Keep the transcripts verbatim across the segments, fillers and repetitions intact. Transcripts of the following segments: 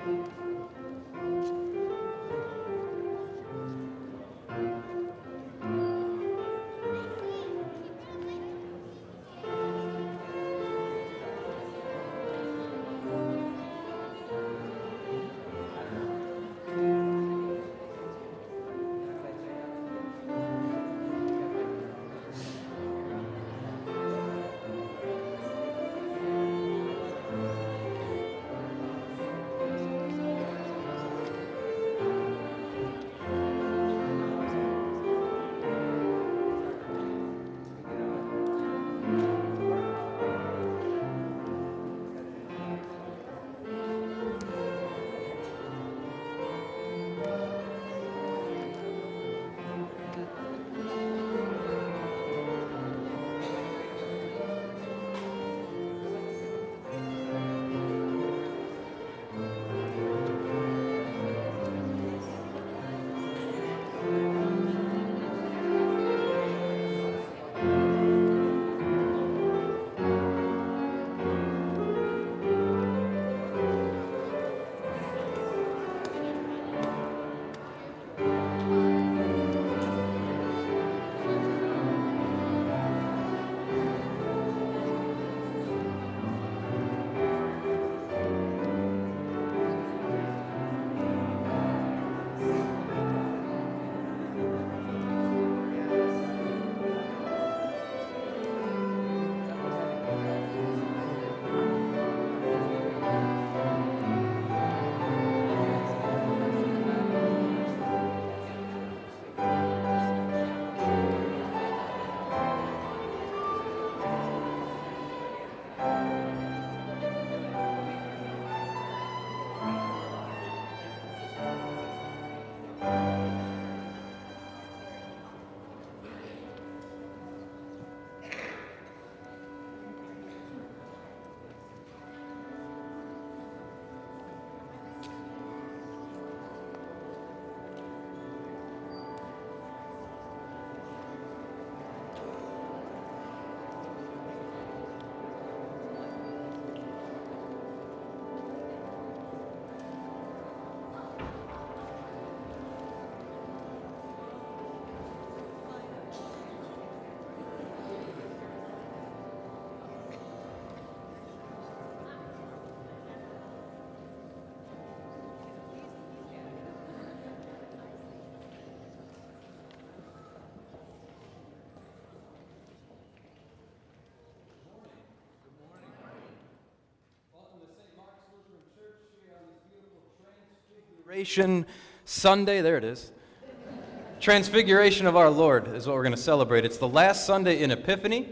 Transfiguration Sunday, there it is. Transfiguration of our Lord is what we're going to celebrate. It's the last Sunday in Epiphany,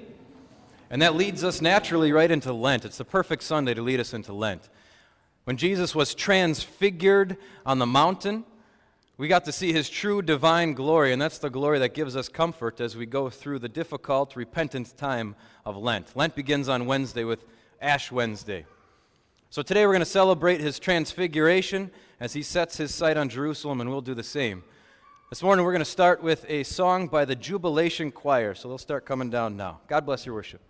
and that leads us naturally right into Lent. It's the perfect Sunday to lead us into Lent. When Jesus was transfigured on the mountain, we got to see his true divine glory, and that's the glory that gives us comfort as we go through the difficult, repentant time of Lent. Lent begins on Wednesday with Ash Wednesday. So today we're going to celebrate his transfiguration as he sets his sight on Jerusalem, and we'll do the same. This morning we're going to start with a song by the Jubilation Choir, so they'll start coming down now. God bless your worship.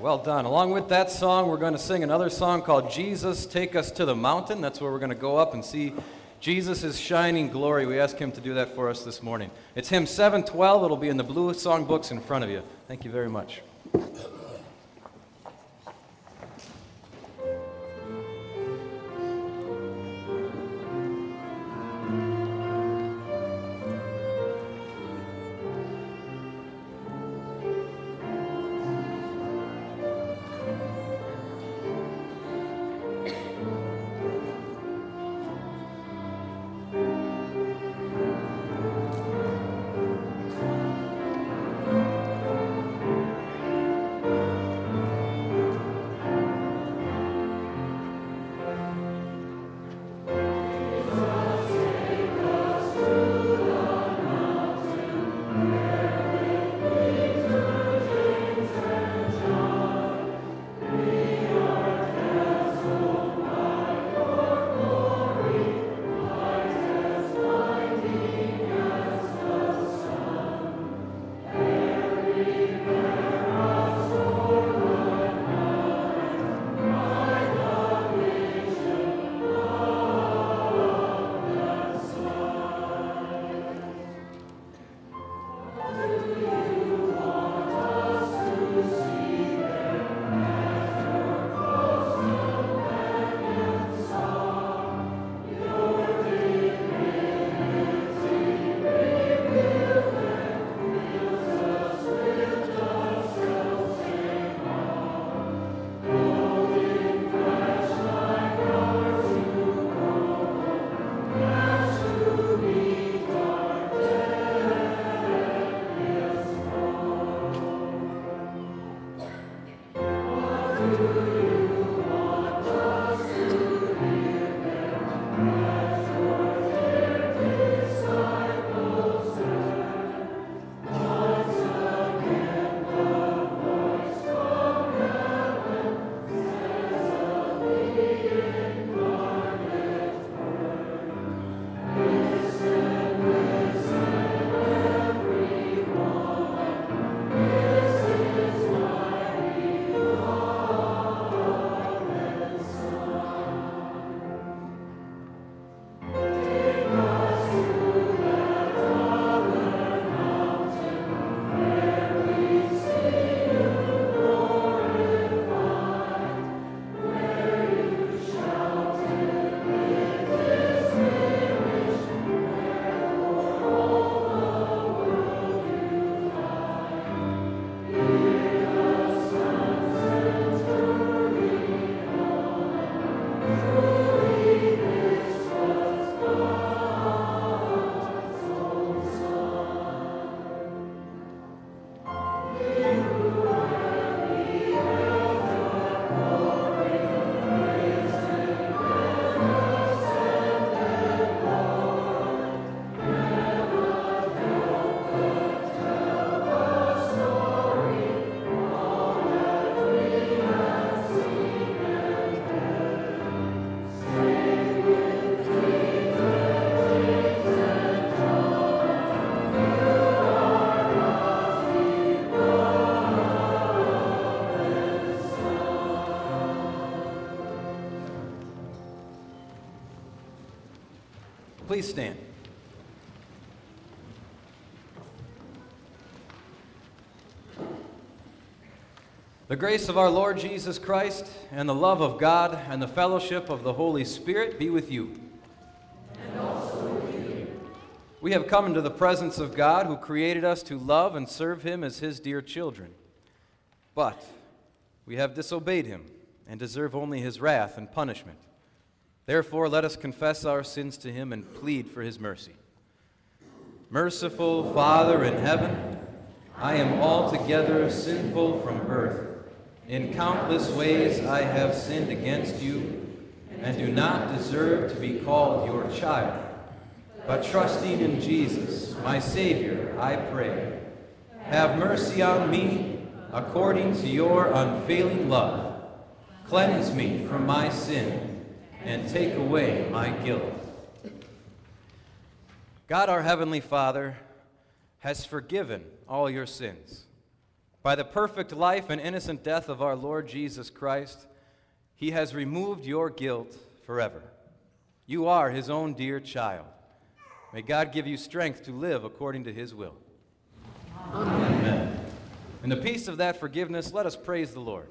Well done. Along with that song, we're going to sing another song called Jesus, Take Us to the Mountain. That's where we're going to go up and see Jesus' shining glory. We ask him to do that for us this morning. It's hymn seven twelve. It'll be in the blue song books in front of you. Thank you very much. Please stand. The grace of our Lord Jesus Christ, and the love of God, and the fellowship of the Holy Spirit be with you. And also with you. We have come into the presence of God, who created us to love and serve him as his dear children. But we have disobeyed him, and deserve only his wrath and punishment. Therefore, let us confess our sins to him and plead for his mercy. Merciful Father in heaven, I am altogether sinful from birth. In countless ways I have sinned against you, and do not deserve to be called your child. But trusting in Jesus, my Savior, I pray, have mercy on me according to your unfailing love. Cleanse me from my sin and take away my guilt. God, our Heavenly Father, has forgiven all your sins By the perfect life and innocent death of our Lord Jesus Christ, he has removed your guilt forever. You are his own dear child. May God give you strength to live according to his will. Amen. Amen. In the peace of that forgiveness, let us praise the Lord.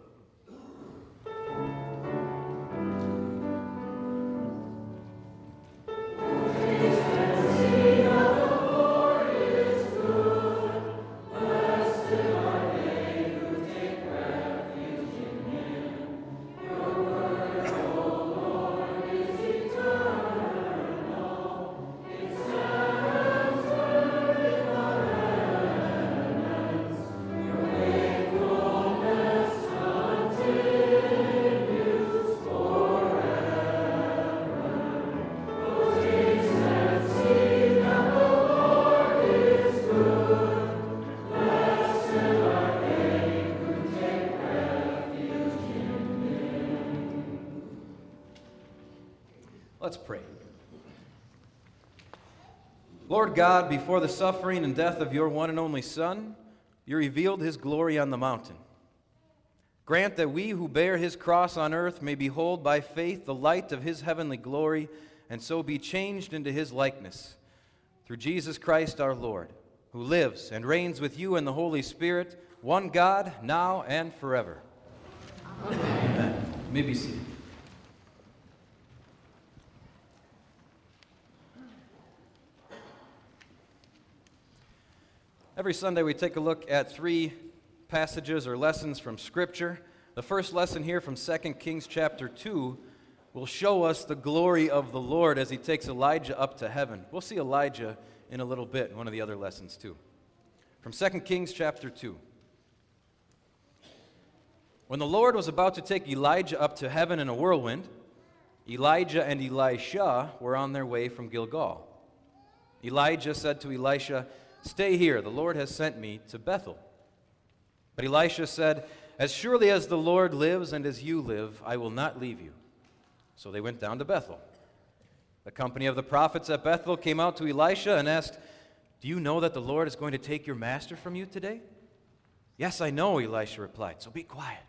Let's pray. Lord God, before the suffering and death of your one and only Son, you revealed his glory on the mountain. Grant that we who bear his cross on earth may behold by faith the light of his heavenly glory, and so be changed into his likeness. Through Jesus Christ our Lord, who lives and reigns with you in the Holy Spirit, one God, now and forever. Amen. Amen. You may be seated. Every Sunday we take a look at three passages or lessons from Scripture. The first lesson here from Second Kings chapter two will show us the glory of the Lord as he takes Elijah up to heaven. We'll see Elijah in a little bit in one of the other lessons too. From Second Kings chapter two. When the Lord was about to take Elijah up to heaven in a whirlwind, Elijah and Elisha were on their way from Gilgal. Elijah said to Elisha, "Stay here, the Lord has sent me to Bethel." But Elisha said, "As surely as the Lord lives and as you live, I will not leave you." So they went down to Bethel. The company of the prophets at Bethel came out to Elisha and asked, "Do you know that the Lord is going to take your master from you today?" "Yes, I know," Elisha replied, "so be quiet."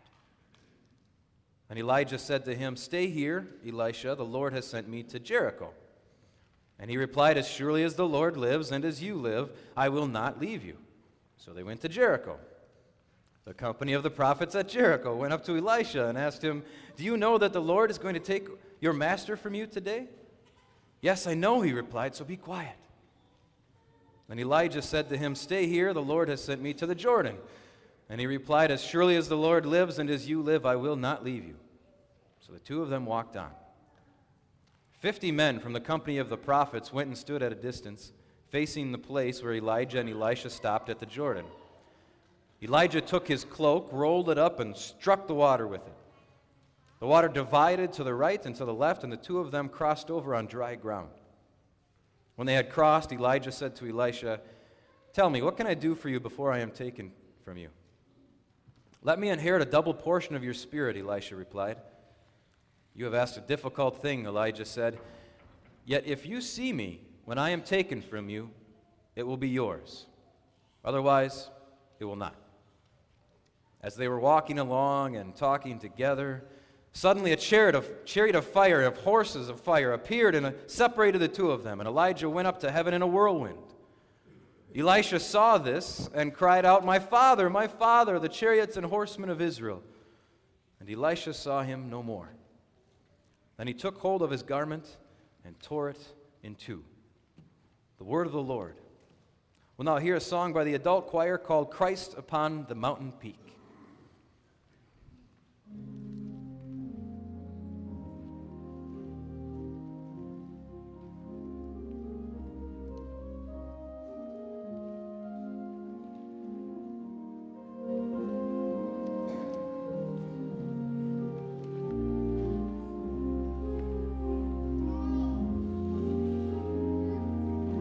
And Elijah said to him, "Stay here, Elisha, the Lord has sent me to Jericho." And he replied, "As surely as the Lord lives and as you live, I will not leave you." So they went to Jericho. The company of the prophets at Jericho went up to Elisha and asked him, "Do you know that the Lord is going to take your master from you today?" "Yes, I know," he replied, "so be quiet." And Elijah said to him, "Stay here, the Lord has sent me to the Jordan." And he replied, "As surely as the Lord lives and as you live, I will not leave you." So the two of them walked on. Fifty men from the company of the prophets went and stood at a distance, facing the place where Elijah and Elisha stopped at the Jordan. Elijah took his cloak, rolled it up, and struck the water with it. The water divided to the right and to the left, and the two of them crossed over on dry ground. When they had crossed, Elijah said to Elisha, "Tell me, what can I do for you before I am taken from you?" "Let me inherit a double portion of your spirit," Elisha replied. "You have asked a difficult thing," Elijah said. "Yet if you see me when I am taken from you, it will be yours. Otherwise, it will not." As they were walking along and talking together, suddenly a chariot of, chariot of fire, of horses of fire, appeared and separated the two of them, and Elijah went up to heaven in a whirlwind. Elisha saw this and cried out, "My father, my father, the chariots and horsemen of Israel." And Elisha saw him no more. Then he took hold of his garment and tore it in two. The word of the Lord. We'll now hear a song by the adult choir called "Christ Upon the Mountain Peak."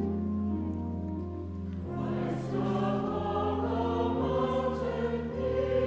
Christ upon the mountain peak.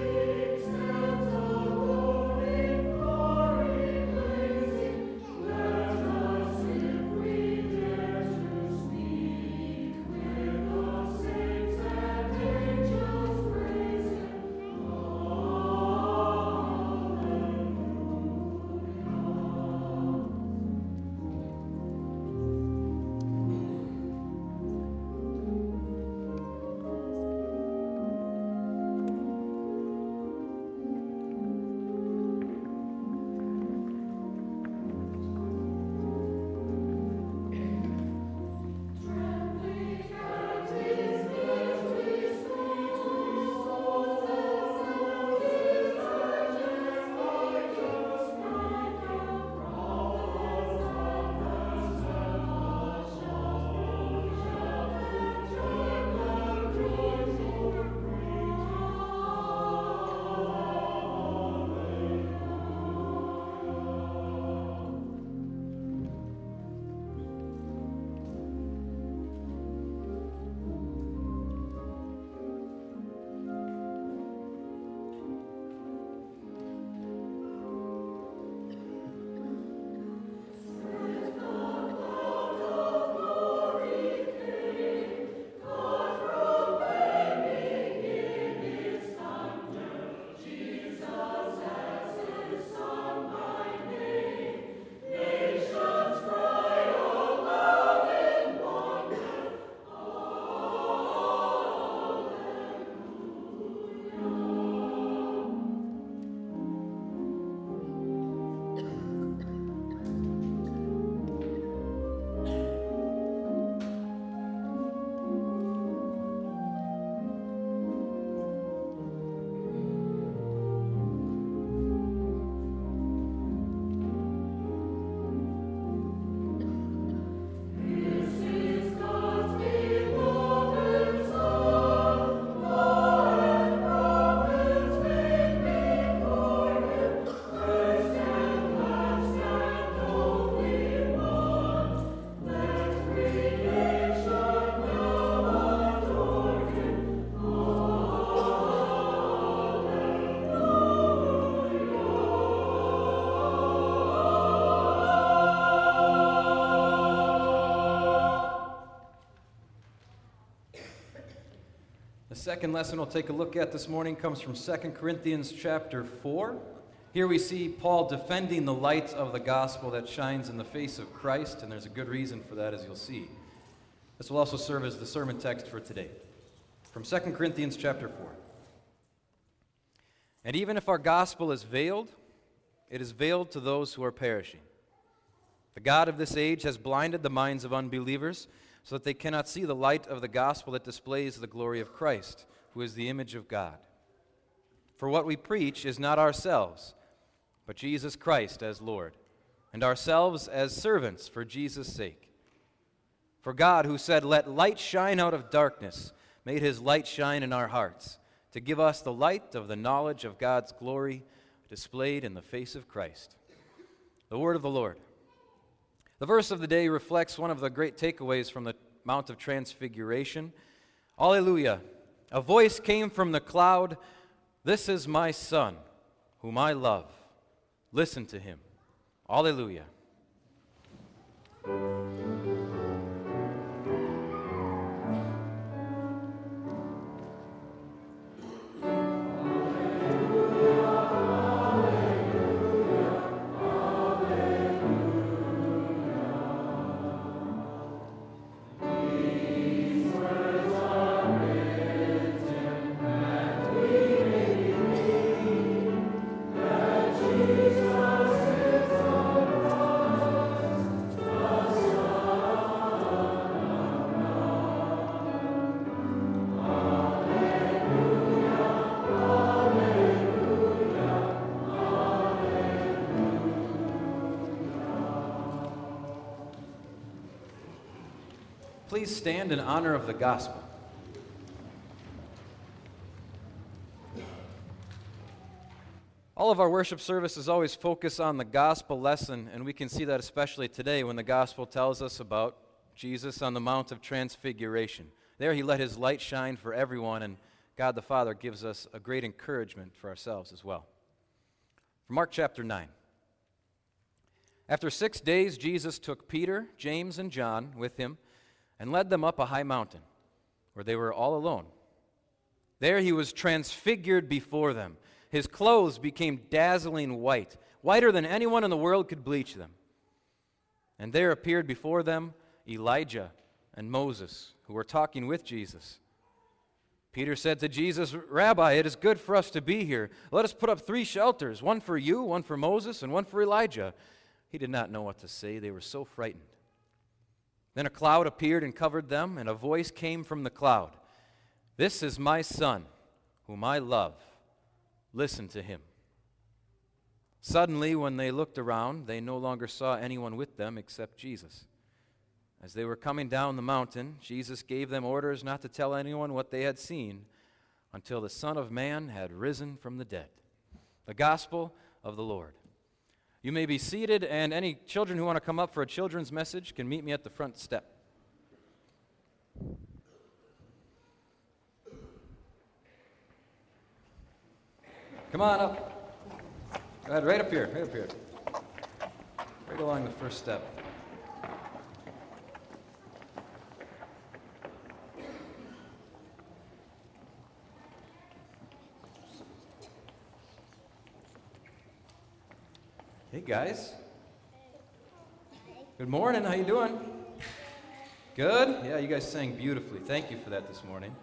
The second lesson we'll take a look at this morning comes from Second Corinthians chapter four. Here we see Paul defending the light of the gospel that shines in the face of Christ, and there's a good reason for that, as you'll see. This will also serve as the sermon text for today. From Second Corinthians chapter four. And even if our gospel is veiled, it is veiled to those who are perishing. The God of this age has blinded the minds of unbelievers, so that they cannot see the light of the gospel that displays the glory of Christ, who is the image of God. For what we preach is not ourselves, but Jesus Christ as Lord, and ourselves as servants for Jesus' sake. For God, who said, "Let light shine out of darkness," made his light shine in our hearts, to give us the light of the knowledge of God's glory displayed in the face of Christ. The word of the Lord. The verse of the day reflects one of the great takeaways from the Mount of Transfiguration. Alleluia! A voice came from the cloud, "This is my Son, whom I love. Listen to him." Alleluia! Please stand in honor of the gospel. All of our worship services always focus on the gospel lesson, and we can see that especially today when the gospel tells us about Jesus on the Mount of Transfiguration. There he let his light shine for everyone, and God the Father gives us a great encouragement for ourselves as well. From Mark chapter nine. After six days, Jesus took Peter, James, and John with him and led them up a high mountain, where they were all alone. There he was transfigured before them. His clothes became dazzling white, whiter than anyone in the world could bleach them. And there appeared before them Elijah and Moses, who were talking with Jesus. Peter said to Jesus, "Rabbi, it is good for us to be here. Let us put up three shelters, one for you, one for Moses, and one for Elijah." He did not know what to say. They were so frightened. Then a cloud appeared and covered them, and a voice came from the cloud. "This is my Son, whom I love. Listen to him." Suddenly, when they looked around, they no longer saw anyone with them except Jesus. As they were coming down the mountain, Jesus gave them orders not to tell anyone what they had seen until the Son of Man had risen from the dead. The gospel of the Lord. You may be seated, and any children who want to come up for a children's message can meet me at the front step. Come on up. Go ahead, right up here, right up here. Right along the first step. Hey guys. Good morning. How you doing? Good? Yeah, you guys sang beautifully. Thank you for that this morning.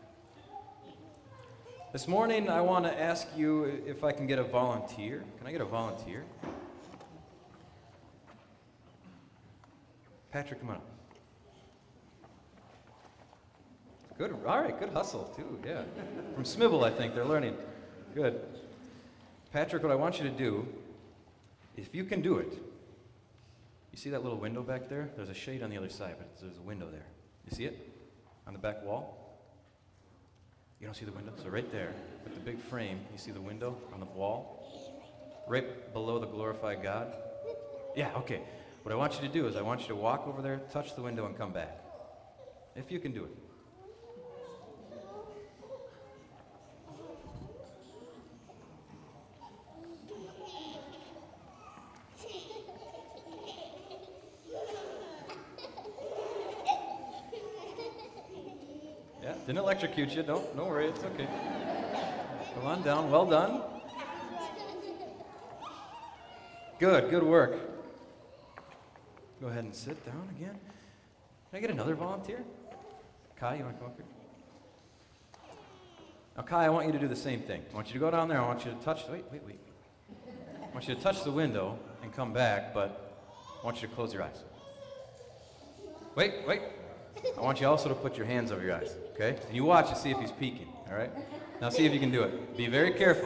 This morning I want to ask you if I can get a volunteer. Can I get a volunteer? Patrick, come on up. Good. All right, good hustle too. Yeah. From Smibble, I think they're learning. Good. Patrick, what I want you to do, if you can do it, you see that little window back there? There's a shade on the other side, but there's a window there. You see it? On the back wall? You don't see the window? So right there, with the big frame, you see the window on the wall? Right below the glorified God? Yeah, okay. What I want you to do is I want you to walk over there, touch the window, and come back. If you can do it. Yeah, Didn't electrocute you. Don't, don't worry. It's okay. Come on down. Well done. Good. Good work. Go ahead and sit down again. Can I get another volunteer? Kai, you want to come up here? Now, Kai, I want you to do the same thing. I want you to go down there. I want you to touch. Wait, wait, wait. I want you to touch the window and come back, but I want you to close your eyes. Wait, wait. I want you also to put your hands over your eyes, okay? And you watch to see if he's peeking, all right? Now see if you can do it. Be very careful.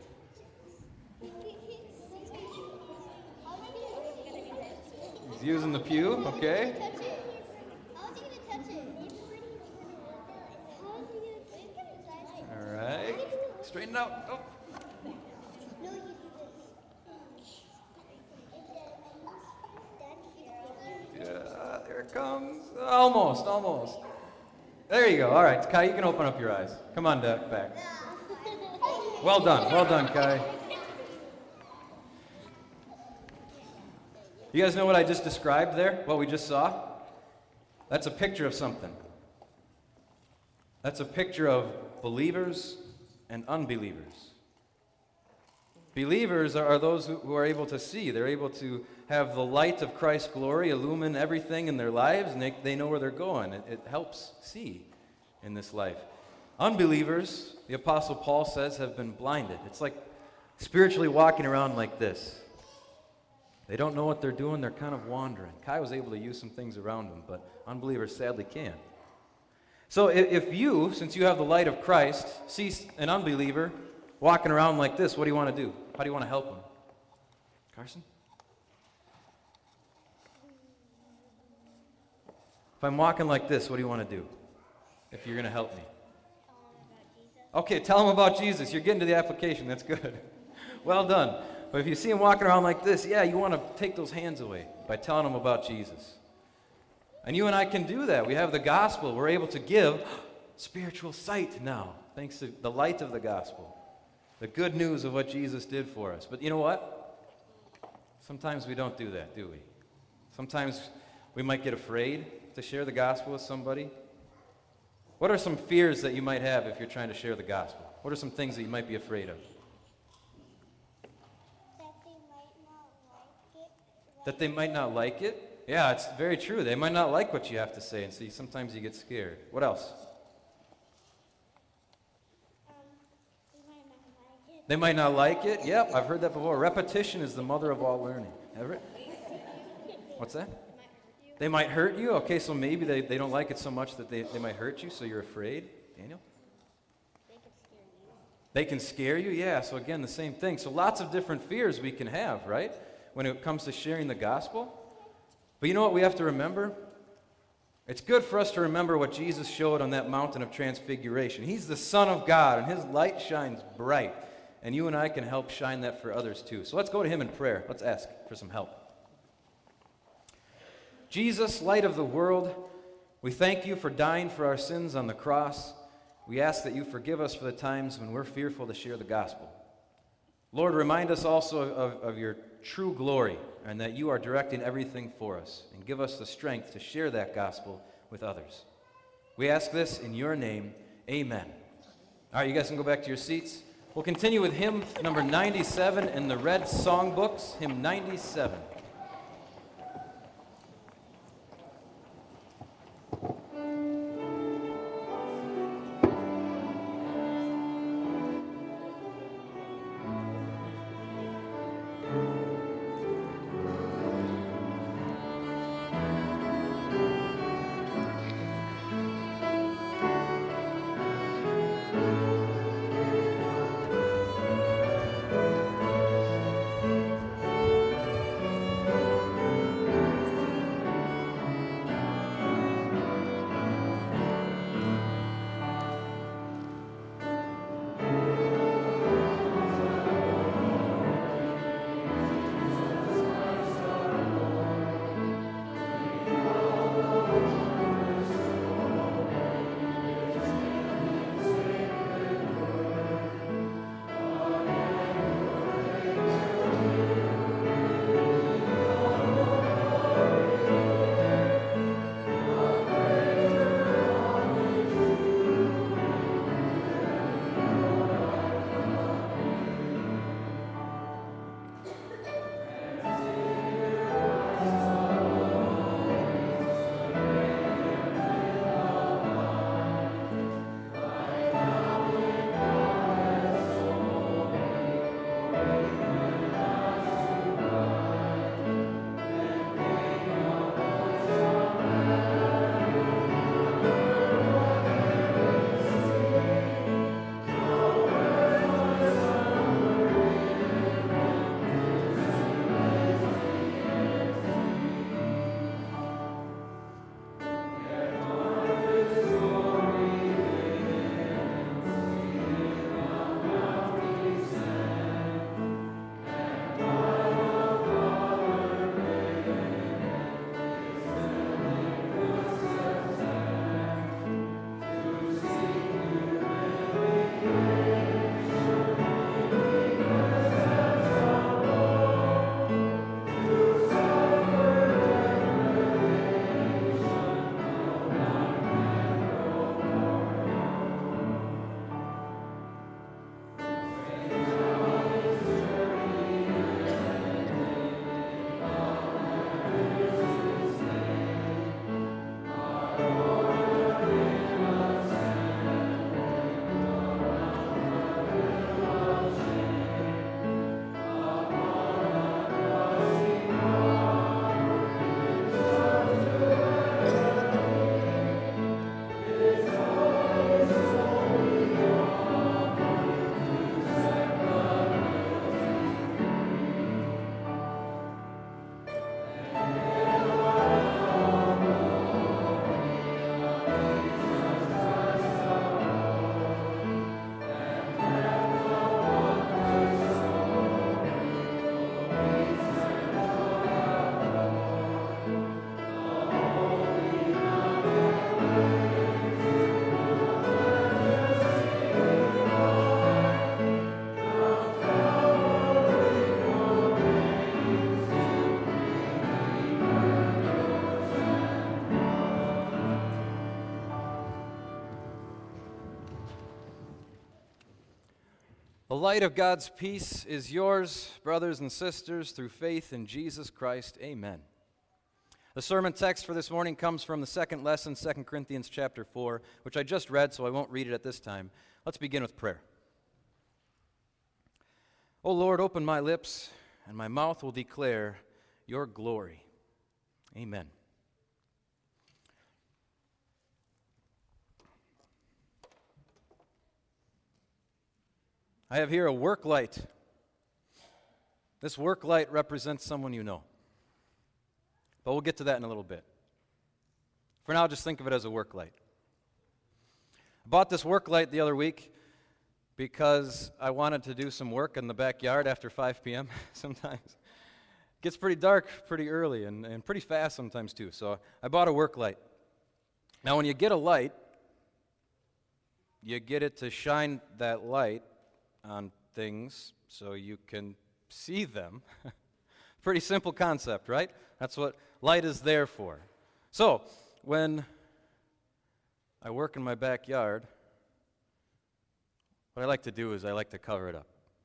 He's using the pew, okay? All right. Straighten out. Oh. Yeah, there it comes. Almost, almost. There you go. All right, Kai, you can open up your eyes. Come on, Duck, back. Well done. Well done, Kai. You guys know what I just described there? What we just saw? That's a picture of something. That's a picture of believers and unbelievers. Believers are, are those who, who are able to see. They're able to have the light of Christ's glory illumine everything in their lives, and they, they know where they're going. It, it helps see in this life. Unbelievers, the Apostle Paul says, have been blinded. It's like spiritually walking around like this. They don't know what they're doing. They're kind of wandering. Kai was able to use some things around him, but unbelievers sadly can't. So if, if you, since you have the light of Christ, see an unbeliever walking around like this, what do you want to do? How do you want to help him? Carson? If I'm walking like this, what do you want to do? If you're going to help me. Okay, tell him about Jesus. You're getting to the application. That's good. Well done. But if you see him walking around like this, yeah, you want to take those hands away by telling him about Jesus. And you and I can do that. We have the gospel. We're able to give spiritual sight now, thanks to the light of the gospel. The good news of what Jesus did for us. But you know what? Sometimes we don't do that, do we? Sometimes we might get afraid to share the gospel with somebody. What are some fears that you might have if you're trying to share the gospel? What are some things that you might be afraid of? That they might not like it? Yeah, it's very true. They might not like what you have to say, and so you, sometimes you get scared. What else? They might not like it. Yep, I've heard that before. Repetition is the mother of all learning. Ever? What's that? They might hurt you. Okay, so maybe they, they don't like it so much that they, they might hurt you, so you're afraid. Daniel? They can scare you. They can scare you? Yeah, so again, the same thing. So lots of different fears we can have, right? When it comes to sharing the gospel. But you know what we have to remember? It's good for us to remember what Jesus showed on that mountain of transfiguration. He's the Son of God, and his light shines bright. And you and I can help shine that for others too. So let's go to him in prayer. Let's ask for some help. Jesus, light of the world, we thank you for dying for our sins on the cross. We ask that you forgive us for the times when we're fearful to share the gospel. Lord, remind us also of, of your true glory and that you are directing everything for us. And give us the strength to share that gospel with others. We ask this in your name. Amen. All right, you guys can go back to your seats. We'll continue with hymn number ninety-seven in the red songbooks, hymn ninety-seven. The light of God's peace is yours, brothers and sisters, through faith in Jesus Christ. Amen. The sermon text for this morning comes from the second lesson, Second Corinthians chapter four, which I just read, so I won't read it at this time. Let's begin with prayer. O Lord, open my lips, and my mouth will declare your glory. Amen. I have here a work light. This work light represents someone you know. But we'll get to that in a little bit. For now, just think of it as a work light. I bought this work light the other week because I wanted to do some work in the backyard after five p.m. sometimes. It gets pretty dark pretty early and, and pretty fast sometimes too. So I bought a work light. Now when you get a light, you get it to shine that light on things so you can see them. Pretty simple concept, right? That's what light is there for. So, when I work in my backyard, what I like to do is I like to cover it up.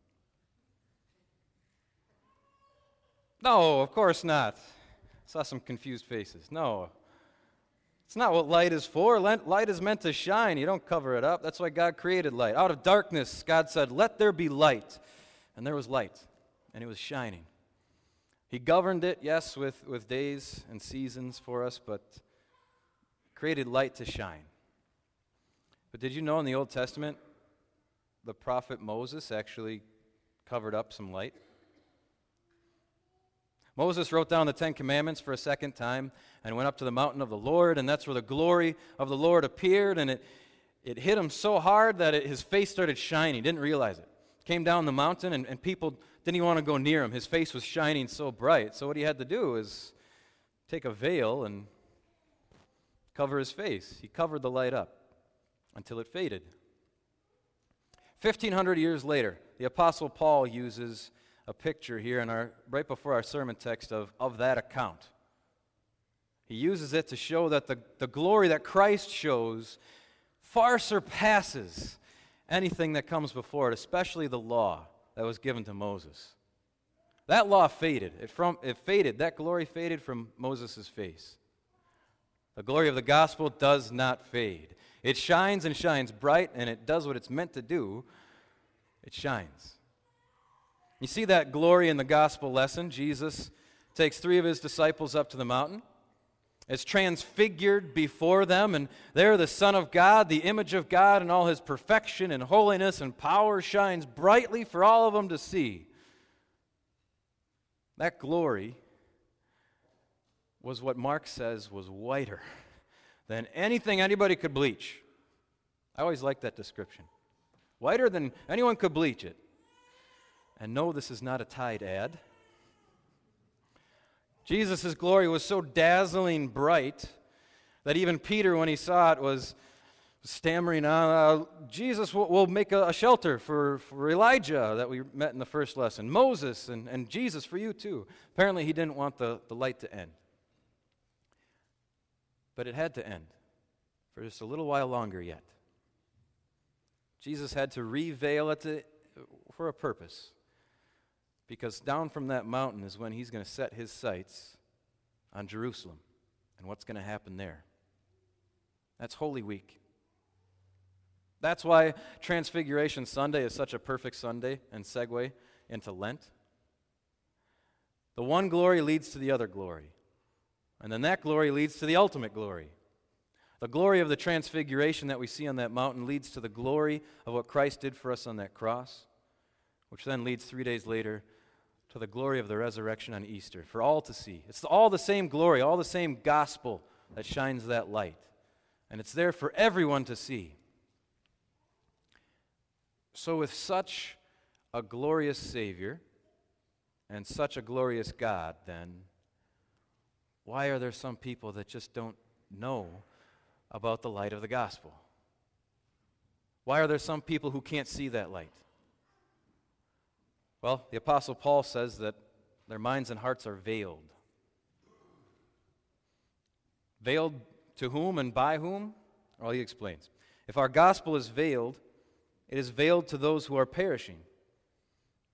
No, of course not. I saw some confused faces. No. It's not what light is for. Light is meant to shine. You don't cover it up. That's why God created light. Out of darkness, God said, "Let there be light." And there was light, and it was shining. He governed it, yes, with, with days and seasons for us, but created light to shine. But did you know in the Old Testament, the prophet Moses actually covered up some light? Moses wrote down the Ten Commandments for a second time and went up to the mountain of the Lord, and that's where the glory of the Lord appeared, and it, it hit him so hard that it, his face started shining. He didn't realize it. Came down the mountain, and, and people didn't even want to go near him. His face was shining so bright. So what he had to do is take a veil and cover his face. He covered the light up until it faded. fifteen hundred years later, the Apostle Paul uses a picture here in our right before our sermon text of, of that account. He uses it to show that the, the glory that Christ shows far surpasses anything that comes before it, especially the law that was given to Moses. That law faded. It, from, it faded. That glory faded from Moses' face. The glory of the gospel does not fade. It shines and shines bright, and it does what it's meant to do. It shines. You see that glory in the gospel lesson. Jesus takes three of his disciples up to the mountain. It's transfigured before them, and there the Son of God, the image of God in all his perfection and holiness and power, shines brightly for all of them to see. That glory was what Mark says was whiter than anything anybody could bleach. I always liked that description. Whiter than anyone could bleach it. And no, this is not a Tide ad. Jesus' glory was so dazzling bright that even Peter, when he saw it, was stammering on, uh, Jesus, will we'll make a, a shelter for, for Elijah that we met in the first lesson, Moses, and, and Jesus for you too. Apparently he didn't want the, the light to end. But it had to end for just a little while longer yet. Jesus had to reveil it to, for a purpose. Because down from that mountain is when he's going to set his sights on Jerusalem and what's going to happen there. That's Holy Week. That's why Transfiguration Sunday is such a perfect Sunday and segue into Lent. The one glory leads to the other glory. And then that glory leads to the ultimate glory. The glory of the Transfiguration that we see on that mountain leads to the glory of what Christ did for us on that cross, which then leads three days later to the glory of the resurrection on Easter for all to see. It's all the same glory, all the same gospel that shines that light. And it's there for everyone to see. So with such a glorious Savior and such a glorious God, then, why are there some people that just don't know about the light of the gospel? Why are there some people who can't see that light? Well, the Apostle Paul says that their minds and hearts are veiled. Veiled to whom and by whom? Well, he explains. If our gospel is veiled, it is veiled to those who are perishing,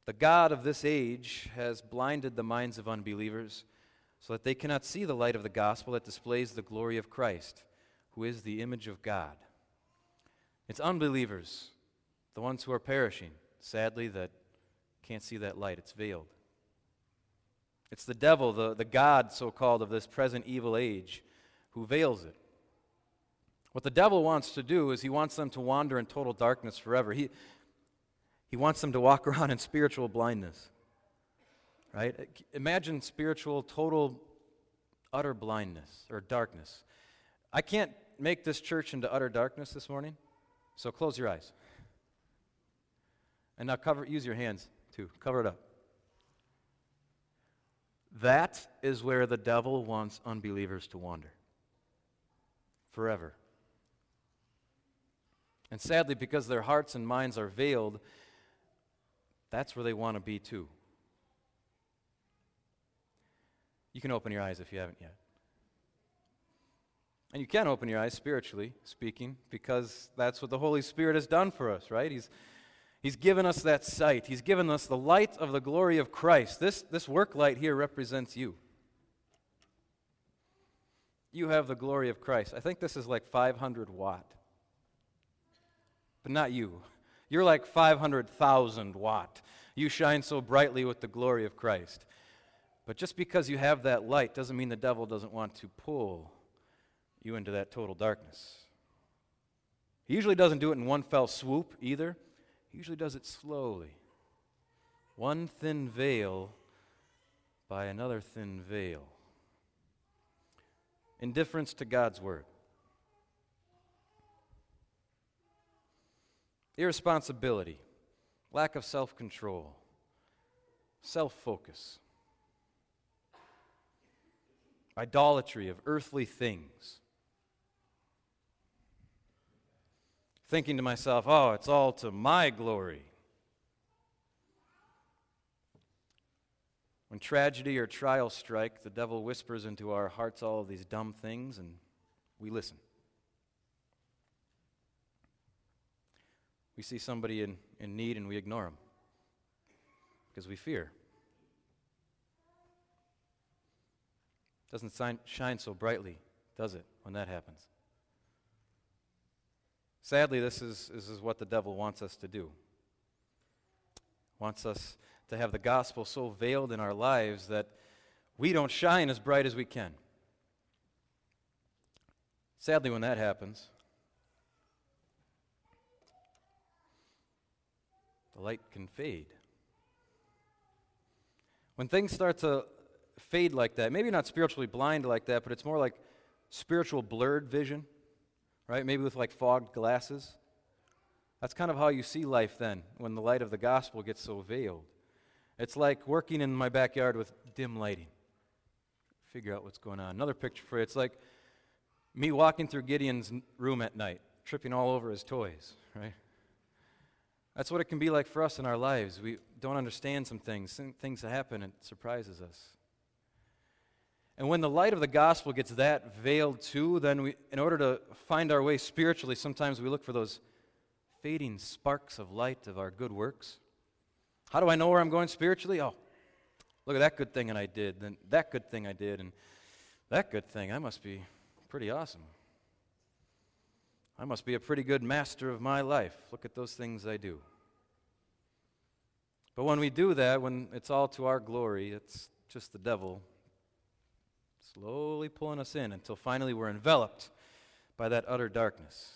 The God of this age has blinded the minds of unbelievers so that they cannot see the light of the gospel that displays the glory of Christ, who is the image of God. It's unbelievers, the ones who are perishing, sadly, that can't see that light. It's veiled. It's the devil, the, the God, so-called, of this present evil age, who veils it. What the devil wants to do is he wants them to wander in total darkness forever. He, he wants them to walk around in spiritual blindness. Right? Imagine spiritual, total, utter blindness or darkness. I can't make this church into utter darkness this morning, so close your eyes. And now cover, use your hands too. Cover it up. That is where the devil wants unbelievers to wander. Forever. And sadly, because their hearts and minds are veiled, that's where they want to be too. You can open your eyes if you haven't yet. And you can open your eyes spiritually speaking, because that's what the Holy Spirit has done for us, right? He's, he's given us that sight. He's given us the light of the glory of Christ. This, this work light here represents you. You have the glory of Christ. I think this is like five hundred watt. But not you. You're like five hundred thousand watt. You shine so brightly with the glory of Christ. But just because you have that light doesn't mean the devil doesn't want to pull you into that total darkness. He usually doesn't do it in one fell swoop either. He usually does it slowly. One thin veil by another thin veil. Indifference to God's word. Irresponsibility. Lack of self-control. Self-focus. Idolatry of earthly things. Thinking to myself, oh, it's all to my glory. When tragedy or trial strike, the devil whispers into our hearts all of these dumb things, and we listen. We see somebody in, in need, and we ignore them because we fear. Doesn't shine, shine so brightly, does it, when that happens? Sadly, this is, this is what the devil wants us to do. Wants us to have the gospel so veiled in our lives that we don't shine as bright as we can. Sadly, when that happens, the light can fade. When things start to fade like that, maybe not spiritually blind like that, but it's more like spiritual blurred vision, right? Maybe with like fogged glasses. That's kind of how you see life then, when the light of the gospel gets so veiled. It's like working in my backyard with dim lighting. Figure out what's going on. Another picture for you, it's like me walking through Gideon's room at night, tripping all over his toys, right? That's what it can be like for us in our lives. We don't understand some things, things that happen, and it surprises us. And when the light of the gospel gets that veiled too, then we, in order to find our way spiritually, sometimes we look for those fading sparks of light of our good works. How do I know where I'm going spiritually? Oh, look at that good thing that I did, then that good thing I did, and that good thing, I must be pretty awesome. I must be a pretty good master of my life. Look at those things I do. But when we do that, when it's all to our glory, it's just the devil slowly pulling us in until finally we're enveloped by that utter darkness.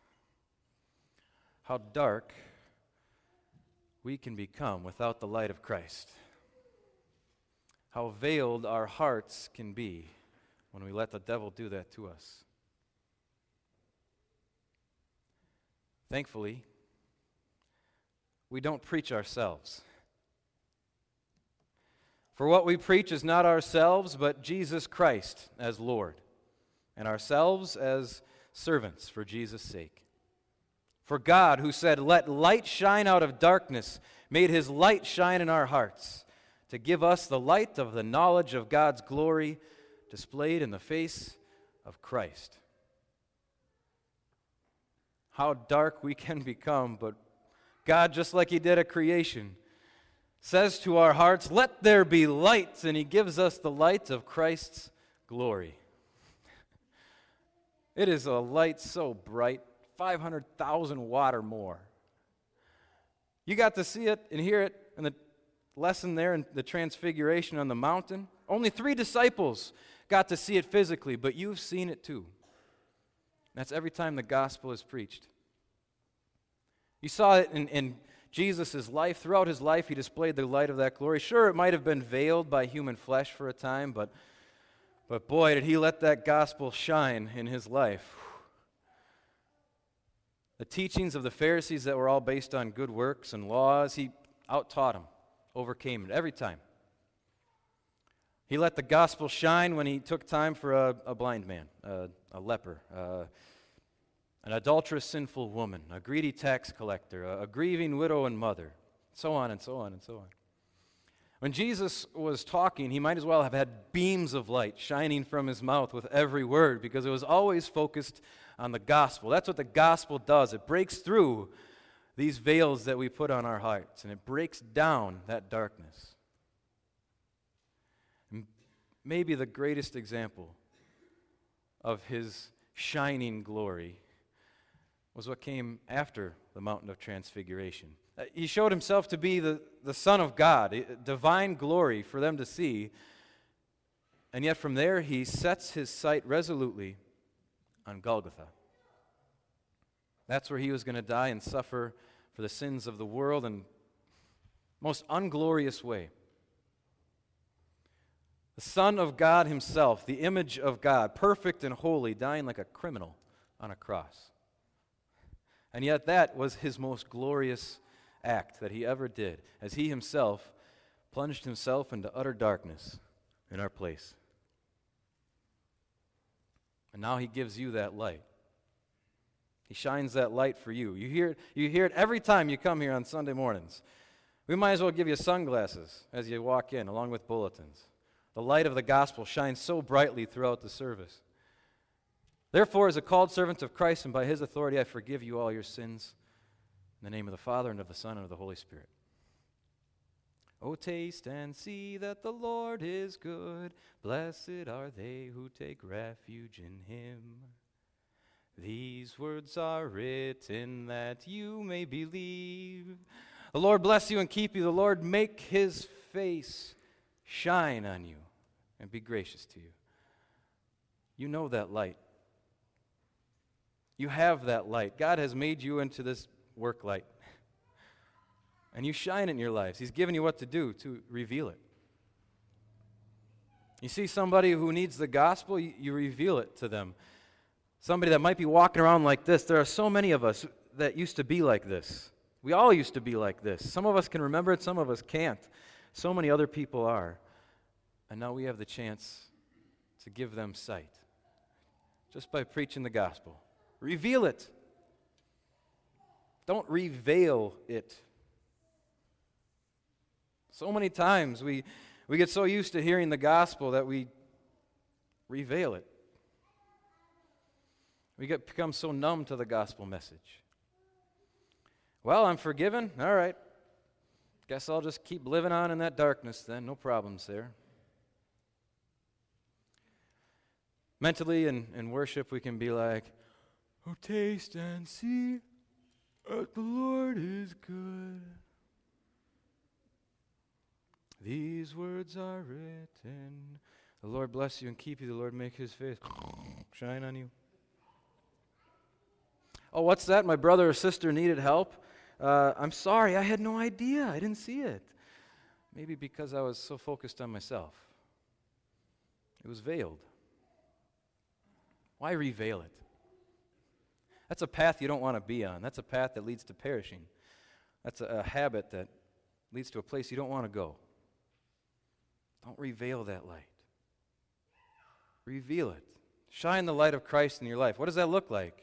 How dark we can become without the light of Christ. How veiled our hearts can be when we let the devil do that to us. Thankfully, we don't preach ourselves. For what we preach is not ourselves, but Jesus Christ as Lord, and ourselves as servants for Jesus' sake. For God, who said, "Let light shine out of darkness," made his light shine in our hearts to give us the light of the knowledge of God's glory displayed in the face of Christ. How dark we can become, but God, just like he did at creation, says to our hearts, "Let there be light," and he gives us the light of Christ's glory. It is a light so bright, five hundred thousand watt or more. You got to see it and hear it in the lesson there in the Transfiguration on the mountain. Only three disciples got to see it physically, but you've seen it too. That's every time the gospel is preached. You saw it in, in Jesus' life. Throughout his life, he displayed the light of that glory. Sure, it might have been veiled by human flesh for a time, but, but boy, did he let that gospel shine in his life. The teachings of the Pharisees that were all based on good works and laws, he out-taught them, overcame it every time. He let the gospel shine when he took time for a, a blind man, a, a leper, uh, an adulterous, sinful woman, a greedy tax collector, a, a grieving widow and mother, so on and so on and so on. When Jesus was talking, he might as well have had beams of light shining from his mouth with every word, because it was always focused on the gospel. That's what the gospel does. It breaks through these veils that we put on our hearts, and it breaks down that darkness. And maybe the greatest example of his shining glory was what came after the Mountain of Transfiguration. Uh, he showed himself to be the, the Son of God, a divine glory for them to see, and yet from there he sets his sight resolutely on Golgotha. That's where he was going to die and suffer for the sins of the world in most unglorious way. The Son of God himself, the image of God, perfect and holy, dying like a criminal on a cross. And yet that was his most glorious act that he ever did, as he himself plunged himself into utter darkness in our place. And now he gives you that light. He shines that light for you. You hear it, you hear it every time you come here on Sunday mornings. We might as well give you sunglasses as you walk in, along with bulletins. The light of the gospel shines so brightly throughout the service. Therefore, as a called servant of Christ and by his authority, I forgive you all your sins in the name of the Father and of the Son and of the Holy Spirit. Oh, taste and see that the Lord is good. Blessed are they who take refuge in him. These words are written that you may believe. The Lord bless you and keep you. The Lord make his face shine on you and be gracious to you. You know that light. You have that light. God has made you into this work light. And you shine in your lives. He's given you what to do to reveal it. You see somebody who needs the gospel, you, you reveal it to them. Somebody that might be walking around like this. There are so many of us that used to be like this. We all used to be like this. Some of us can remember it, some of us can't. So many other people are. And now we have the chance to give them sight just by preaching the gospel. Reveal it. Don't reveal it. So many times we, we get so used to hearing the gospel that we reveal it. We get become so numb to the gospel message. Well, I'm forgiven. All right. Guess I'll just keep living on in that darkness then. No problems there. Mentally in, in worship, we can be like, oh, taste and see that the Lord is good. These words are written. The Lord bless you and keep you. The Lord make his face shine on you. Oh, what's that? My brother or sister needed help. Uh, I'm sorry, I had no idea. I didn't see it. Maybe because I was so focused on myself. It was veiled. Why reveal it? That's a path you don't want to be on. That's a path that leads to perishing. That's a, a habit that leads to a place you don't want to go. Don't reveal that light. Reveal it. Shine the light of Christ in your life. What does that look like?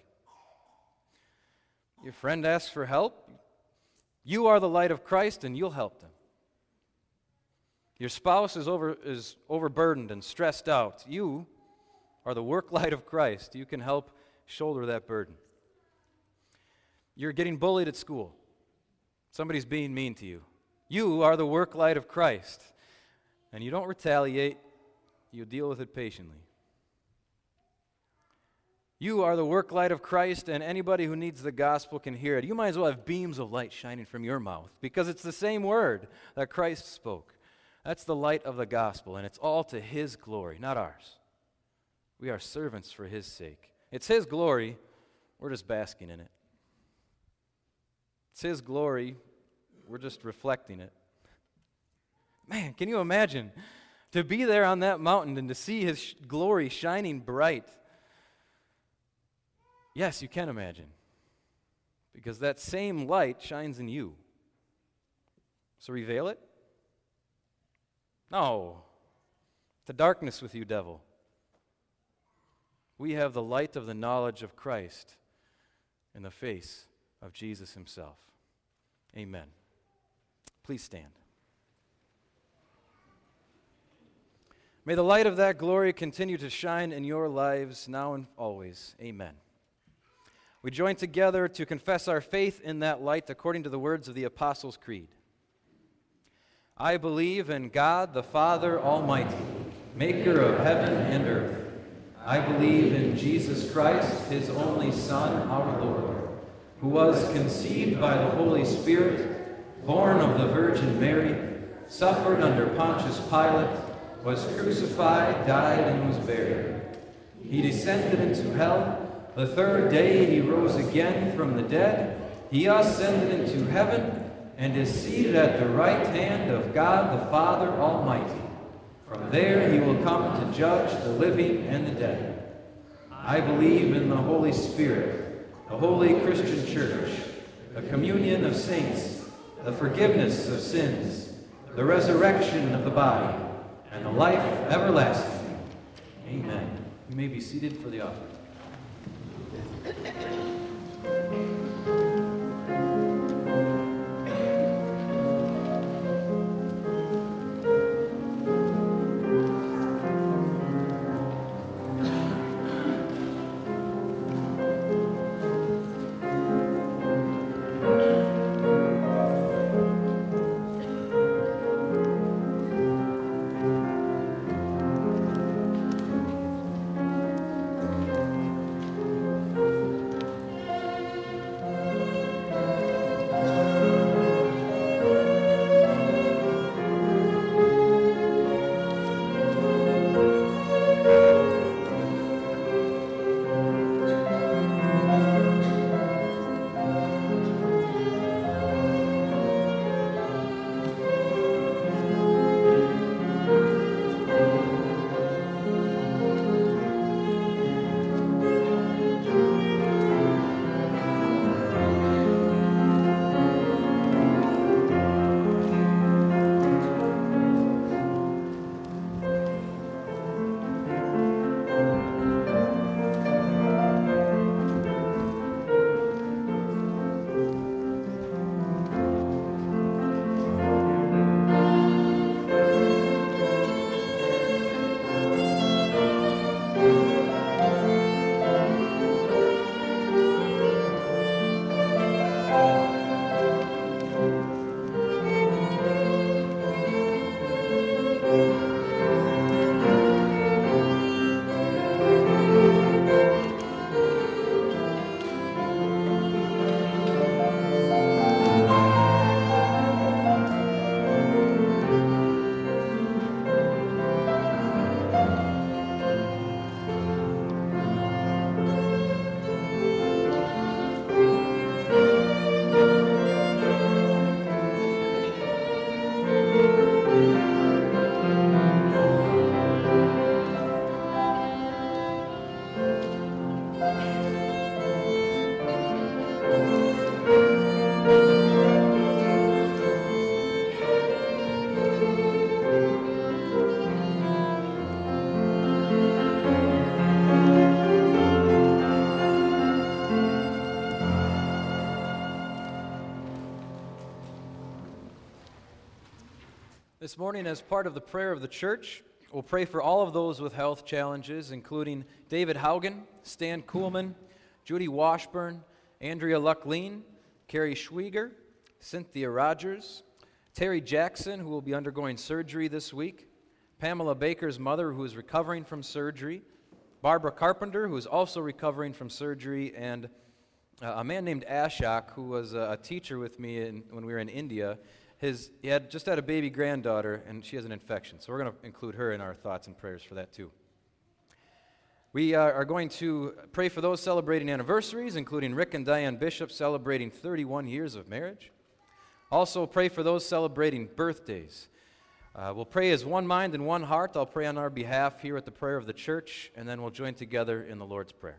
Your friend asks for help. You are the light of Christ, and you'll help them. Your spouse is over is overburdened and stressed out. You are the work light of Christ. You can help shoulder that burden. You're getting bullied at school. Somebody's being mean to you. You are the work light of Christ. And you don't retaliate, you deal with it patiently. You are the work light of Christ, and anybody who needs the gospel can hear it. You might as well have beams of light shining from your mouth, because it's the same word that Christ spoke. That's the light of the gospel, and it's all to His glory, not ours. We are servants for His sake. It's His glory, we're just basking in it. It's His glory, we're just reflecting it. Man, can you imagine to be there on that mountain and to see His sh- glory shining bright? Yes, you can imagine, because that same light shines in you. So reveal it? No. To darkness with you, devil. We have the light of the knowledge of Christ in the face of Jesus Himself. Amen. Please stand. May the light of that glory continue to shine in your lives now and always. Amen. We join together to confess our faith in that light according to the words of the Apostles' Creed. I believe in God the Father Almighty, maker of heaven and earth. I believe in Jesus Christ, His only Son, our Lord, who was conceived by the Holy Spirit, born of the Virgin Mary, suffered under Pontius Pilate, was crucified, died, and was buried. He descended into hell. The third day He rose again from the dead. He ascended into heaven and is seated at the right hand of God the Father Almighty. From there He will come to judge the living and the dead. I believe in the Holy Spirit, the holy Christian church, the communion of saints, the forgiveness of sins, the resurrection of the body, and the life everlasting. Amen. You may be seated for the offering. This morning, as part of the prayer of the church, we'll pray for all of those with health challenges, including David Haugen, Stan Kuhlman, Judy Washburn, Andrea Luckleen, Carrie Schwieger, Cynthia Rogers, Terry Jackson, who will be undergoing surgery this week. Pamela Baker's mother, who is recovering from surgery. Barbara Carpenter, who is also recovering from surgery. And uh, a man named Ashok, who was a, a teacher with me in, when we were in India. His, he had just had a baby granddaughter, and she has an infection. So we're going to include her in our thoughts and prayers for that too. We uh, are going to pray for those celebrating anniversaries, including Rick and Diane Bishop celebrating thirty-one years of marriage. Also pray for those celebrating birthdays. Uh, we'll pray as one mind and one heart. I'll pray on our behalf here at the prayer of the church, and then we'll join together in the Lord's Prayer.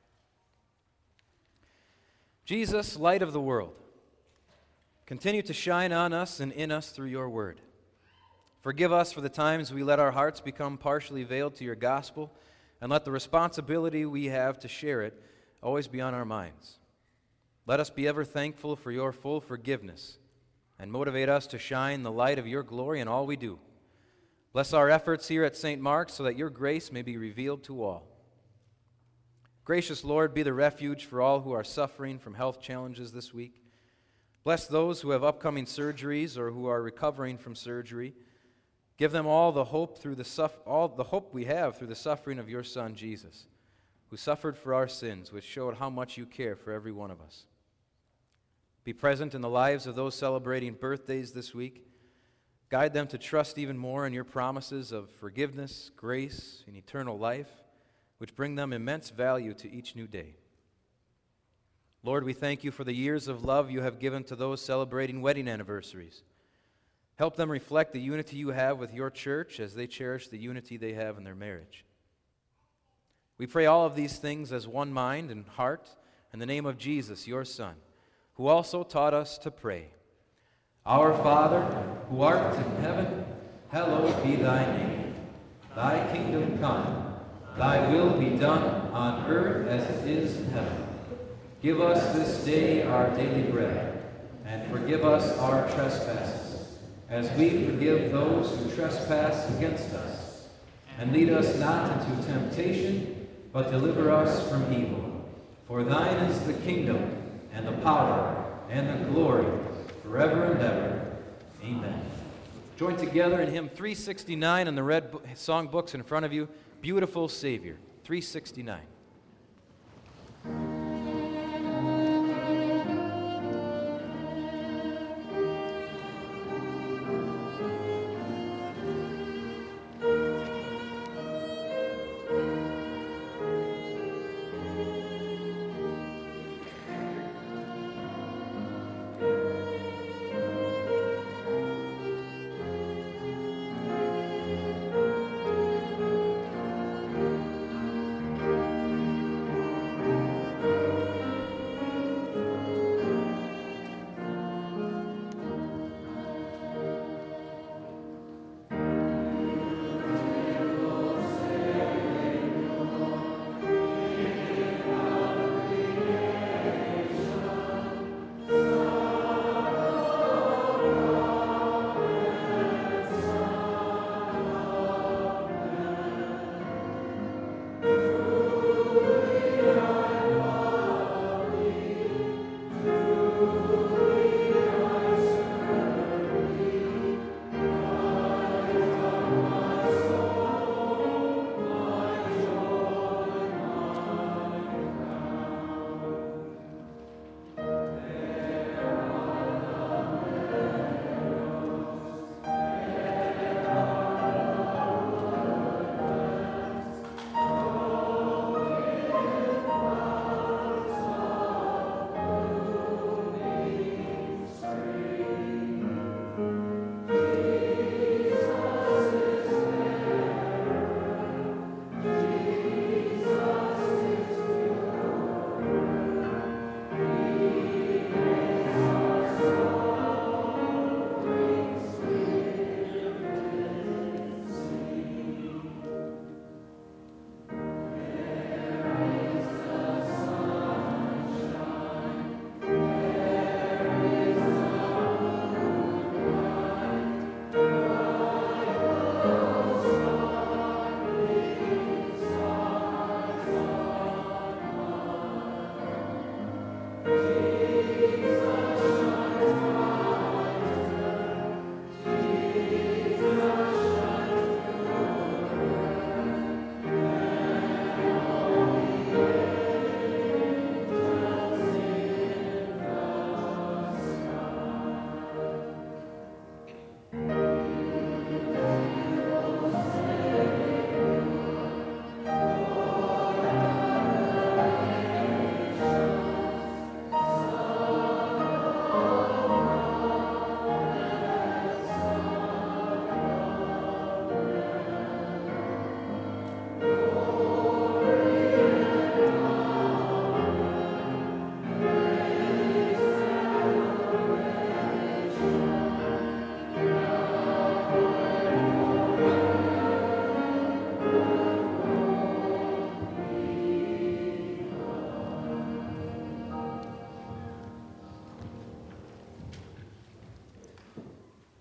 Jesus, light of the world, continue to shine on us and in us through your word. Forgive us for the times we let our hearts become partially veiled to your gospel, and let the responsibility we have to share it always be on our minds. Let us be ever thankful for your full forgiveness and motivate us to shine the light of your glory in all we do. Bless our efforts here at Saint Mark's so that your grace may be revealed to all. Gracious Lord, be the refuge for all who are suffering from health challenges this week. Bless those who have upcoming surgeries or who are recovering from surgery. Give them all the hope through the suff- all the hope we have through the suffering of your Son Jesus, who suffered for our sins, which showed how much you care for every one of us. Be present in the lives of those celebrating birthdays this week. Guide them to trust even more in your promises of forgiveness, grace, and eternal life, which bring them immense value to each new day. Lord, we thank you for the years of love you have given to those celebrating wedding anniversaries. Help them reflect the unity you have with your church as they cherish the unity they have in their marriage. We pray all of these things as one mind and heart in the name of Jesus, your Son, who also taught us to pray. Our Father, who art in heaven, hallowed be thy name. Thy kingdom come, thy will be done on earth as it is in heaven. Give us this day our daily bread, and forgive us our trespasses, as we forgive those who trespass against us. And lead us not into temptation, but deliver us from evil. For thine is the kingdom, and the power, and the glory, forever and ever. Amen. Join together in hymn three sixty-nine in the red song books in front of you, Beautiful Savior, three sixty-nine.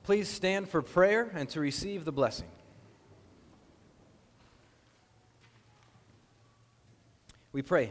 Please stand for prayer and to receive the blessing. We pray.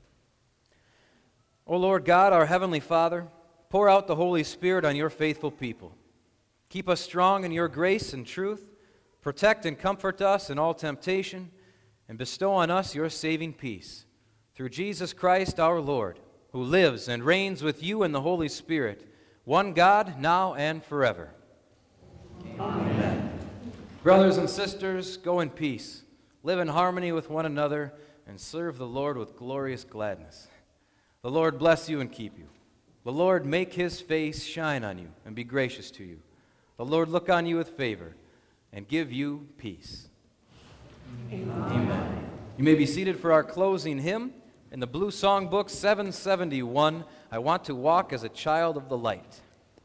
O Lord God, our Heavenly Father, pour out the Holy Spirit on your faithful people. Keep us strong in your grace and truth. Protect and comfort us in all temptation, and bestow on us your saving peace. Through Jesus Christ our Lord, who lives and reigns with you in the Holy Spirit, one God, now and forever. Amen. Brothers and sisters, go in peace. Live in harmony with one another and serve the Lord with glorious gladness. The Lord bless you and keep you. The Lord make his face shine on you and be gracious to you. The Lord look on you with favor and give you peace. Amen. Amen. You may be seated for our closing hymn. In the Blue Songbook seven seventy-one, I Want to Walk as a Child of the Light.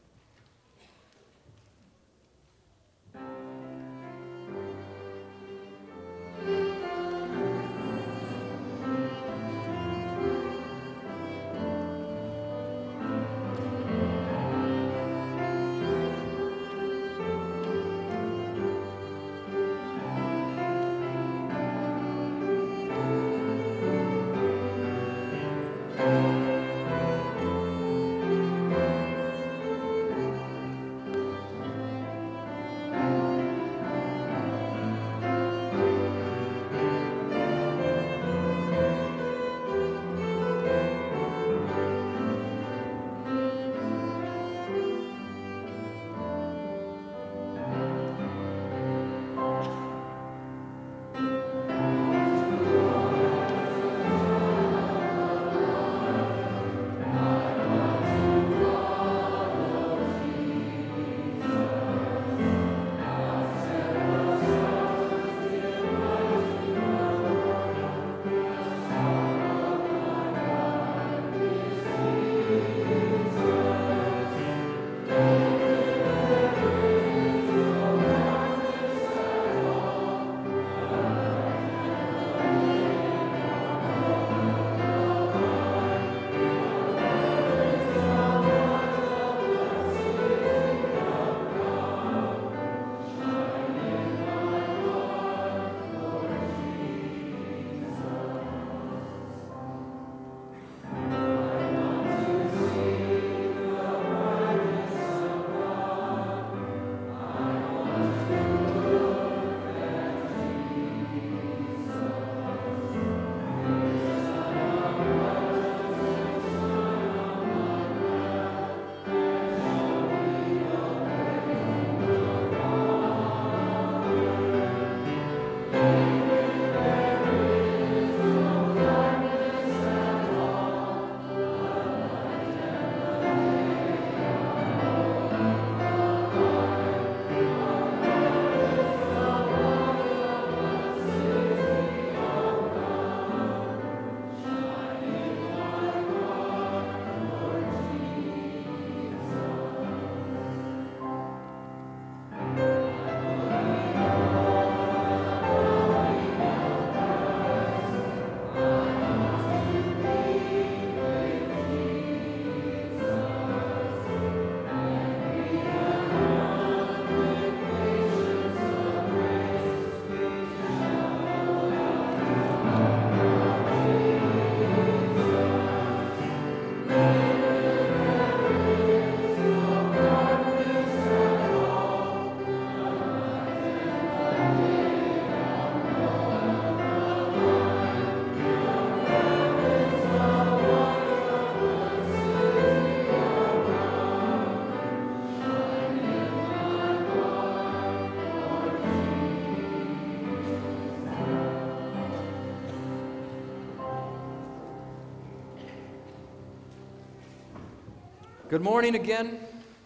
Good morning again.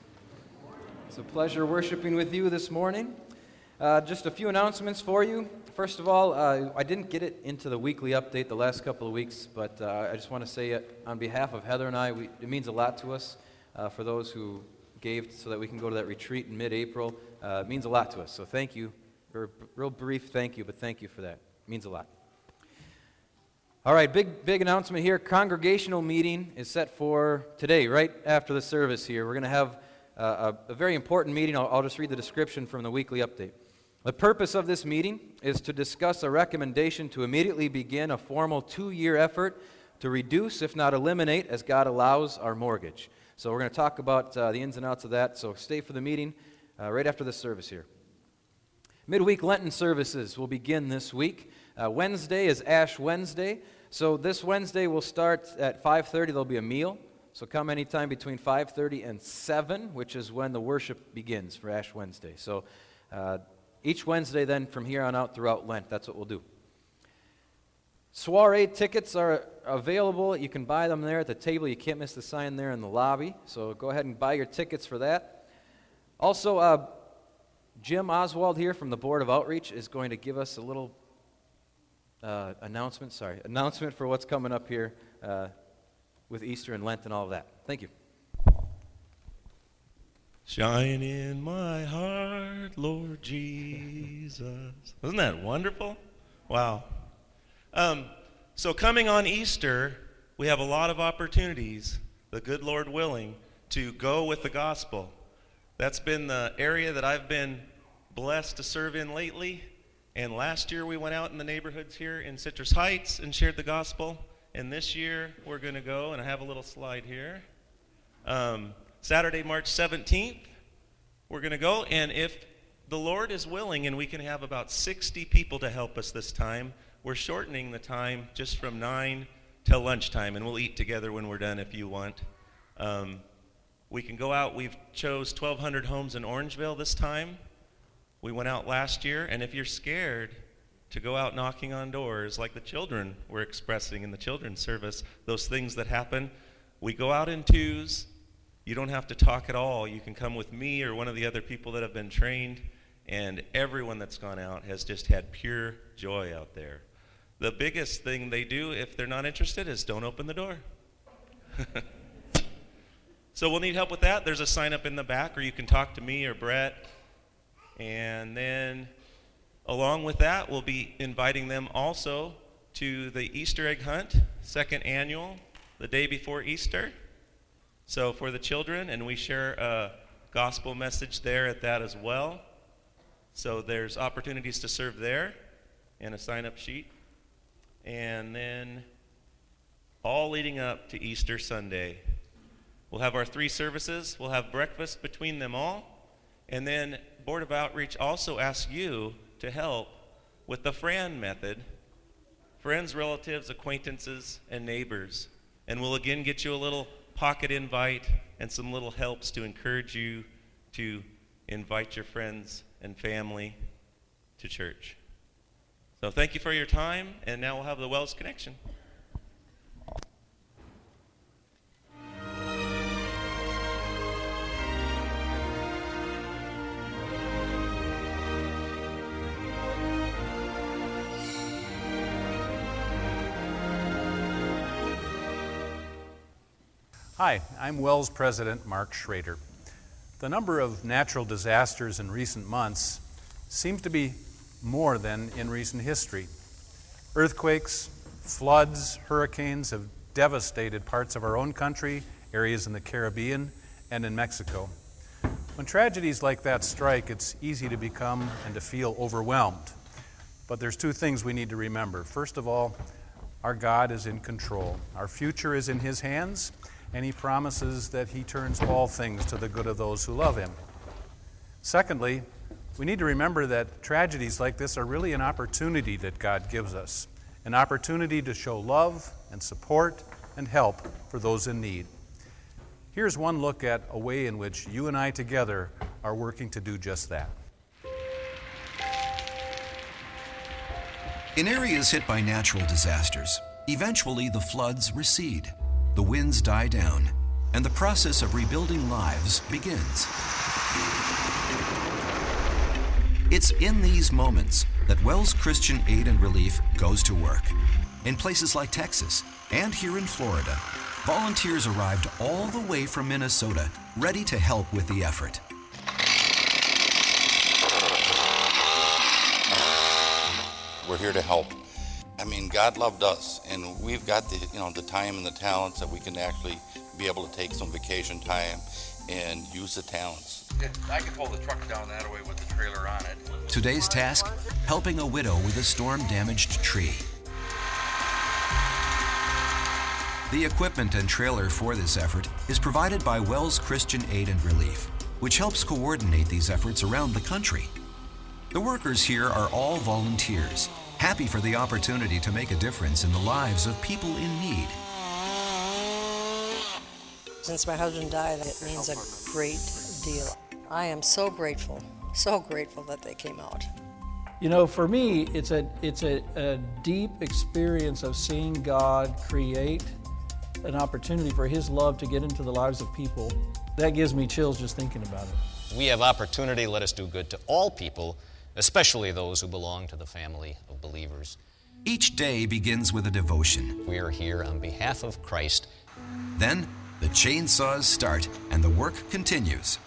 It's a pleasure worshiping with you this morning. Uh, just a few announcements for you. First of all, uh, I didn't get it into the weekly update the last couple of weeks, but uh, I just want to say it on behalf of Heather and I, we, it means a lot to us uh, for those who gave so that we can go to that retreat in mid-April. Uh, it means a lot to us, so thank you. A real brief thank you, but thank you for that. It means a lot. All right, big big announcement here. Congregational meeting is set for today, right after the service here. We're going to have uh, a, a very important meeting. I'll, I'll just read the description from the weekly update. The purpose of this meeting is to discuss a recommendation to immediately begin a formal two-year effort to reduce, if not eliminate, as God allows, our mortgage. So we're going to talk about uh, the ins and outs of that, so stay for the meeting uh, right after this service here. Midweek Lenten services will begin this week. Uh, Wednesday is Ash Wednesday. So this Wednesday we'll start at five thirty. There'll be a meal. So come anytime between five thirty and seven, which is when the worship begins for Ash Wednesday. So uh, each Wednesday then from here on out throughout Lent, that's what we'll do. Soiree tickets are available. You can buy them there at the table. You can't miss the sign there in the lobby. So go ahead and buy your tickets for that. Also, uh, Jim Oswald here from the Board of Outreach is going to give us a little uh, announcement, sorry, announcement for what's coming up here uh, with Easter and Lent and all of that. Thank you. Shine in my heart, Lord Jesus. Isn't that wonderful? Wow. Um, so coming on Easter, we have a lot of opportunities, the good Lord willing, to go with the gospel. That's been the area that I've been blessed to serve in lately. And last year we went out in the neighborhoods here in Citrus Heights and shared the gospel. And this year we're going to go, and I have a little slide here. Um, Saturday, March seventeenth, we're going to go. And if the Lord is willing and we can have about sixty people to help us this time, we're shortening the time just from nine till lunchtime. And we'll eat together when we're done if you want. Um, we can go out. We've chose twelve hundred homes in Orangeville this time. We went out last year, and if you're scared to go out knocking on doors like the children were expressing in the children's service, those things that happen, we go out in twos. You don't have to talk at all. You can come with me or one of the other people that have been trained, and everyone that's gone out has just had pure joy out there. The biggest thing they do if they're not interested is don't open the door. So we'll need help with that. There's a sign up in the back, or you can talk to me or Brett. And then along with that, we'll be inviting them also to the Easter egg hunt, second annual, the day before Easter. So for the children, and we share a gospel message there at that as well. So there's opportunities to serve there and a sign-up sheet. And then all leading up to Easter Sunday. We'll have our three services. We'll have breakfast between them all. And then Board of Outreach also asks you to help with the Fran method, friends, relatives, acquaintances, and neighbors. And we'll again get you a little pocket invite and some little helps to encourage you to invite your friends and family to church. So thank you for your time, and now we'll have the Wells Connection. Hi, I'm Wells President Mark Schrader. The number of natural disasters in recent months seems to be more than in recent history. Earthquakes, floods, hurricanes have devastated parts of our own country, areas in the Caribbean, and in Mexico. When tragedies like that strike, it's easy to become and to feel overwhelmed. But there's two things we need to remember. First of all, our God is in control. Our future is in His hands, and He promises that He turns all things to the good of those who love Him. Secondly, we need to remember that tragedies like this are really an opportunity that God gives us, an opportunity to show love and support and help for those in need. Here's one look at a way in which you and I together are working to do just that. In areas hit by natural disasters, eventually the floods recede. The winds die down, and the process of rebuilding lives begins. It's in these moments that Wells Christian Aid and Relief goes to work. In places like Texas and here in Florida, volunteers arrived all the way from Minnesota, ready to help with the effort. We're here to help. I mean, God loved us, and we've got the, you know, the time and the talents that we can actually be able to take some vacation time and use the talents. I could pull the truck down that way with the trailer on it. Today's task, helping a widow with a storm-damaged tree. The equipment and trailer for this effort is provided by Wells Christian Aid and Relief, which helps coordinate these efforts around the country. The workers here are all volunteers, happy for the opportunity to make a difference in the lives of people in need. Since my husband died, it means a great deal. I am so grateful, so grateful that they came out. You know, for me, it's a it's a, a deep experience of seeing God create an opportunity for His love to get into the lives of people. That gives me chills just thinking about it. We have opportunity, let us do good to all people, especially those who belong to the family of believers. Each day begins with a devotion. We are here on behalf of Christ. Then, the chainsaws start and the work continues.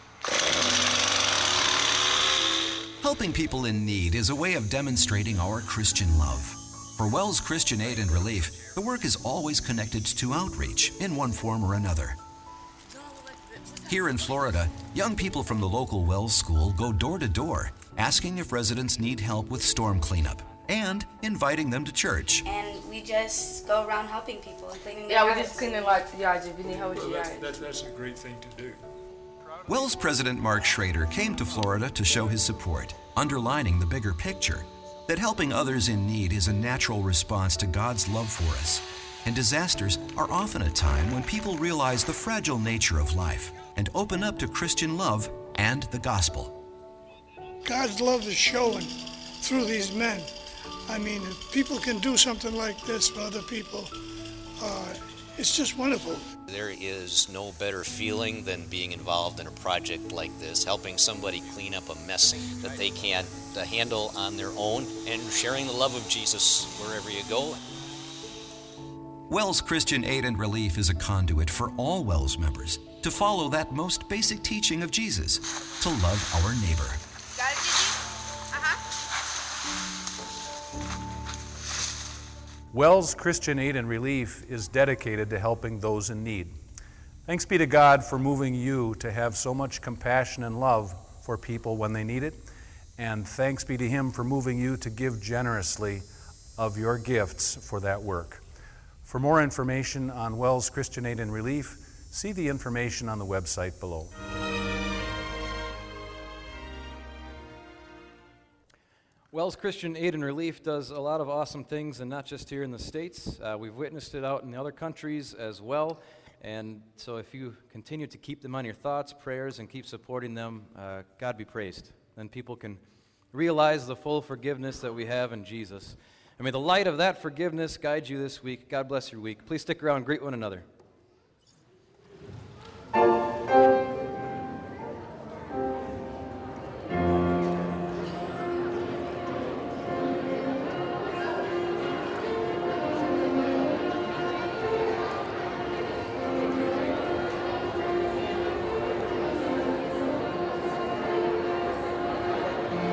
Helping people in need is a way of demonstrating our Christian love. For Wells Christian Aid and Relief, the work is always connected to outreach in one form or another. Here in Florida, young people from the local Wells School go door to door, asking if residents need help with storm cleanup and inviting them to church. And we just go around helping people and cleaning their Yeah, we yards. just cleaning like yards if you need help with Well, your that's, yard. that's, that's a great thing to do. Wells President Mark Schrader came to Florida to show his support, underlining the bigger picture, that helping others in need is a natural response to God's love for us. And disasters are often a time when people realize the fragile nature of life and open up to Christian love and the gospel. God's love is showing through these men. I mean, if people can do something like this for other people, uh, it's just wonderful. There is no better feeling than being involved in a project like this, helping somebody clean up a mess that they can't uh, handle on their own, and sharing the love of Jesus wherever you go. Wells Christian Aid and Relief is a conduit for all Wells members to follow that most basic teaching of Jesus, to love our neighbor. Got it, Gigi? Uh-huh. Wells Christian Aid and Relief is dedicated to helping those in need. Thanks be to God for moving you to have so much compassion and love for people when they need it, and thanks be to Him for moving you to give generously of your gifts for that work. For more information on Wells Christian Aid and Relief, see the information on the website below. Wells Christian Aid and Relief does a lot of awesome things, and not just here in the States. Uh, we've witnessed it out in the other countries as well. And so if you continue to keep them on your thoughts, prayers, and keep supporting them, uh, God be praised. Then people can realize the full forgiveness that we have in Jesus. And may the light of that forgiveness guide you this week. God bless your week. Please stick around and greet one another.